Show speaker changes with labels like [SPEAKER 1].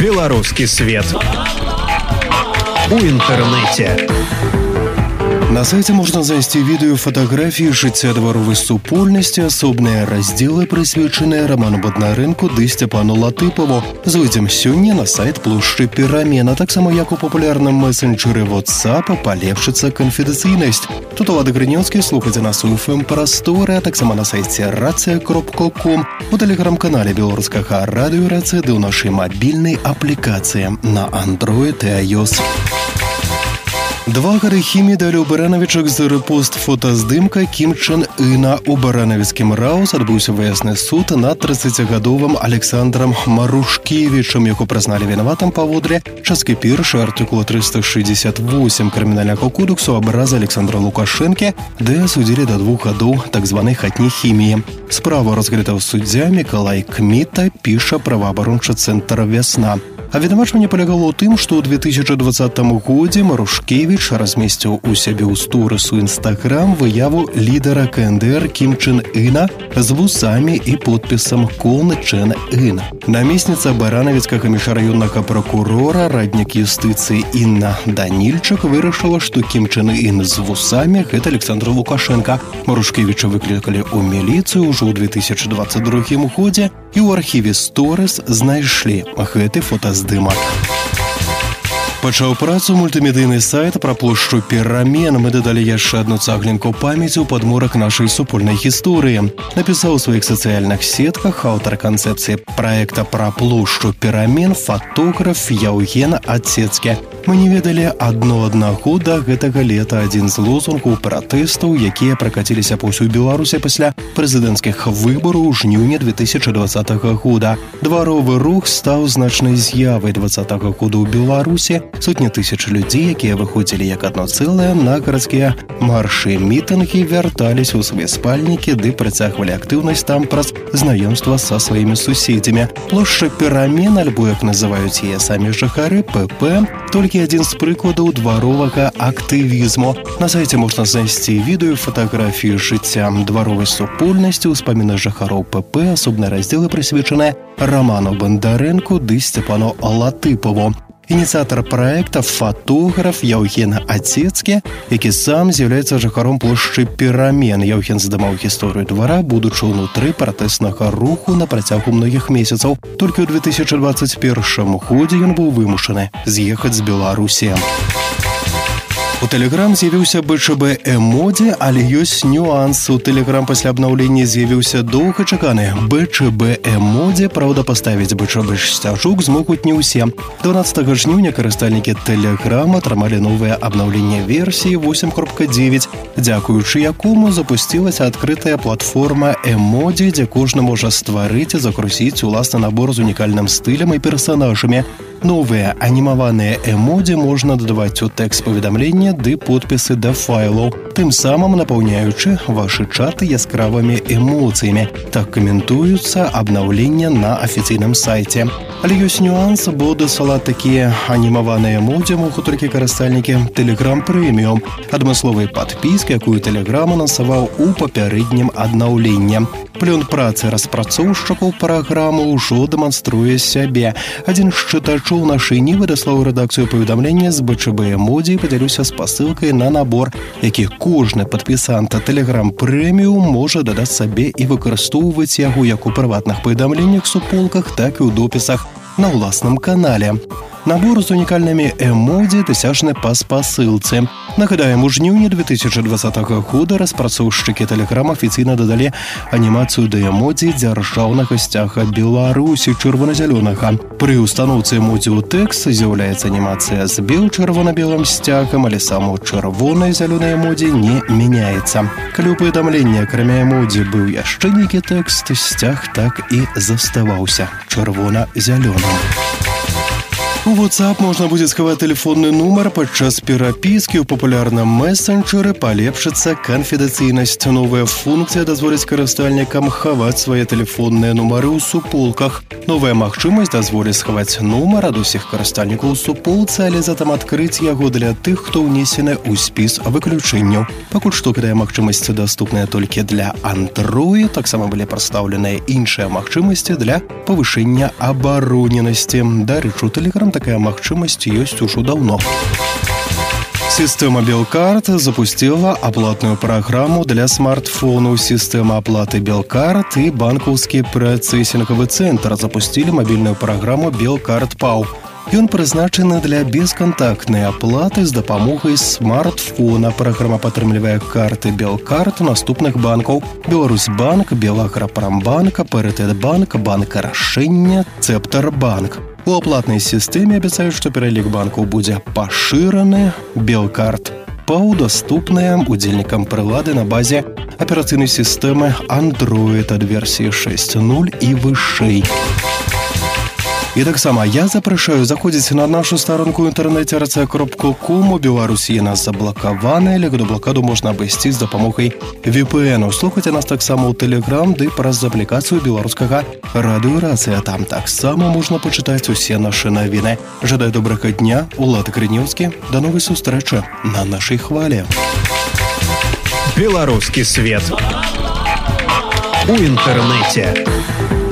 [SPEAKER 1] Белорусский свет у інтэрнэце.
[SPEAKER 2] На сайце можна знайсці відэо фатаграфіі жыцця дваровай супольнасці, асобныя раздзелы, прысвечаныя Раману Бондарэнку ды Сцяпану Латыпаву. Зойдзем сёння на сайт плошчы Перамен, а таксама як у папулярным месенджеры WhatsApp палепшыцца канфідэнцыйнасць. Тут Улада Грынёўскі, слухайце нас у FM-прасторы, а таксама на сайце racja.com, у тэлеграм-канале беларускага радыё Рацыя ды ў нашай мабільнай аплікацыі на Android і iOS. Два гарыхі медалю Баранавічак за рэпост фотаздымка Кім Чен Іна. У баранавіцкім Раус адбыўся выязны суд над 30гадовым Александрам Марушкевічам, яго прызналі вінаватым паводле часткі 1 артыкула 368 крымінальнага кодексу абраза Александра Лукашэнкі, ды асудзілі да 2 гадоў так званай хатняй хіміі. Справу разглядаў суддзя Мікалай Кміта, піша праваабарончы цэнтр «Вясна». Абвінавачванне палягало ў тым, што ў 2020 годзе Марушкевіч размесціў у сябе ў сторыс у Інстаграм выяву лідара КНДР Кім Чен Іна з вусамі і подпісам «Кон Чен Ін». Намесніца баранавіцкага міжрайоннага пракурора, раднік юстыцыі Інна Данільчык вырашыла, што Кім Чен Ін з вусамі – гэта Александр Лукашенко. Марушкевіча выклікалі ў міліцыю ўжо ў 2022 годзе, і ў архіве сторыс знайшлі гэты фотаздымак. Пачаў працу мультымедыйны сайт пра плошчу Перамен. Мы дадалі яшчэ адну цаглінку памяці ў падмурак нашай супольнай гісторыі. Напісаў у сваіх сацыяльных сетках аўтар канцэпцыі праекта пра плошчу Перамен фотограф Яўген Ацецкі. Мы не ведалі адно аднаго да гэтага лета. Адзін з лозунгаў пратэстаў, якія пракаціліся па ўсёй Беларусі пасля прэзідэнцкіх выбараў у жніўні 2020 года. Дваровы рух стаў значнай з'явай 2020 года ў Беларусі. Сотні тысяч людзей, якія выходзілі як адно цэлае на гарадскія маршы, мітынгі, вярталіся ў свае спальнікі ды працягвалі актыўнасць там праз знаёмства са сваімі суседзямі. Плошча Перамен, альбо як называюць яе самі жыхары, ПП, толькі адзін з прыкладаў дваровага актывізму. На сайце можна знайсці відэо фатаграфіі жыцця дваровай супольнасці, успаміны жыхароў ПП, асобныя раздзелы прысвечаныя Раману Бондарэнку ды Сцяпану Латыпаву. Ініцыятар праекта фотограф Яўген Ацецкі, які сам з'яўляецца жыхаром плошчы Перамен. Яўген здымаў гісторыю двара, будучы ўнутры пратэснага руху на працягу многіх месяцаў. Толькі ў 2021 годзе ён быў вымушаны з'ехаць з Беларусі. У Тэлеграм з'явіўся БЧБ эмодзі, але ёсць нюанс. У Тэлеграм пасля абнаўлення з'явіўся доўгачаканы БЧБ эмодзі. Праўда, паставіць БЧБ сцяжок змогуць не ўсе. 12 жніўня карыстальнікі Тэлеграм атрымалі новае абнаўленне версіі 8.9, дзякуючы якому запусцілася адкрытая платформа эмодзі, дзе кожны можа стварыць і закрусіць уласны набор з унікальным стылем і персанажамі. Новыя анімаваныя эмодзі можна дадаваць у тэкст паведамлення ды подпісы да файлаў, тым самым напаўняючы вашы чаты яскравымі эмоцыямі. Так каментуюцца абнаўлення на афіцыйным сайце. Але ёсць нюанс, бо дасылаць такія анімаваныя эмодзі могуць толькі карыстальнікі Telegram Premium, адмысловай падпіскі, якую Telegram анансаваў у папярэднім аднаўленні. Плён працы распрацоўшчыкаў праграмы ўжо дэманструе сябе. Адзін з чытачоў нашай нівы даслаў рэдакцыю паведамлення з БЧБ эмодзі і падзяліўся спасылкай на набор, які кожны падпісант Telegram Premium можа дадаць сабе і выкарыстоўваць яго як у прыватных паведамленнях, суполках, так і ў допісах на ўласным канале. Набор з унікальнымі эмодзі дасяжны па спасылцы. Нагадаем, у жніўні 2020 года распрацоўшчыкі Telegram афіцыйна дадалі анімацыю да эмодзі дзяржаўнага сцяга Беларусі чырвона-зялёнага. Пры устаноўцы эмодзі ў тэкст з'яўляецца анімацыя з бел-чырвона-белым сцягам, але само чырвона-зялёнае эмодзі не мяняецца. Калі ў паведамленні акрамя эмодзі быў яшчэ нейкі тэкст, сцяг так і заставаўся чырвона-зялёным. У WhatsApp можна будзе схаваць тэлефонны нумар падчас перапіскі. У папулярным месенджеры палепшыцца канфідэнцыйнасць. Новая функцыя дазволіць карыстальнікам хаваць свае тэлефонныя нумары ў суполках. Новая магчымасць дазволіць схаваць нумар ад усіх карыстальнікаў у суполцы, але затым адкрыць яго для тых, хто ўнесены ў спіс выключэнняў. Пакуль што гэтая магчымасць даступная толькі для Android. Таксама былі прадстаўленыя іншыя магчымасці для павышэння абароненасці. Дарэчы, у Telegram такая магчымасць ёсць ужо даўно. Сістэма Белкарт запусціла аплатную праграму для смартфону. Сістэма аплаты Белкарт і банкаўскі працэсінгавы цэнтр запусцілі мабільную праграму Белкарт Пау. Ён прызначаны для бескантактнай аплаты з дапамогай смартфона. Праграма падтрымлівае карты Белкарт наступных банкаў: Беларусьбанк, Белаграпрамбанк, Паритетбанк, Банк Рашэння, Цэптарбанк. У аплатнай сістэме абяцаюць, што пералік банкаў будзе пашыраны. Белкарт Пау даступная удзельнікам прылады на базе аперацыйнай сістэмы Android ад версіі 6.0 і вышэй. І таксама я запрашаю заходзіць на нашу старонку ў інтэрнэце rc.com. У Беларусі яна заблакаваная, але гэту блакаду можна абысці з дапамогай VPN. Слухайце нас таксама ў Telegram ды праз аплікацыю беларускага радыё Рацыя. Там таксама можна пачытаць усе нашы навіны. Жадаю добрага дня, Улад Грынеўскі. Да новай сустрэчы на нашай хвалі.
[SPEAKER 1] Беларускі свет у інтэрнэце.